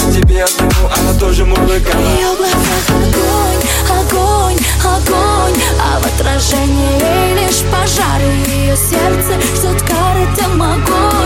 тебе одному она тоже мурлыкала. В ее глазах огонь, огонь, огонь, а в отражении лишь пожар. Ее сердце ждет кары там огонь.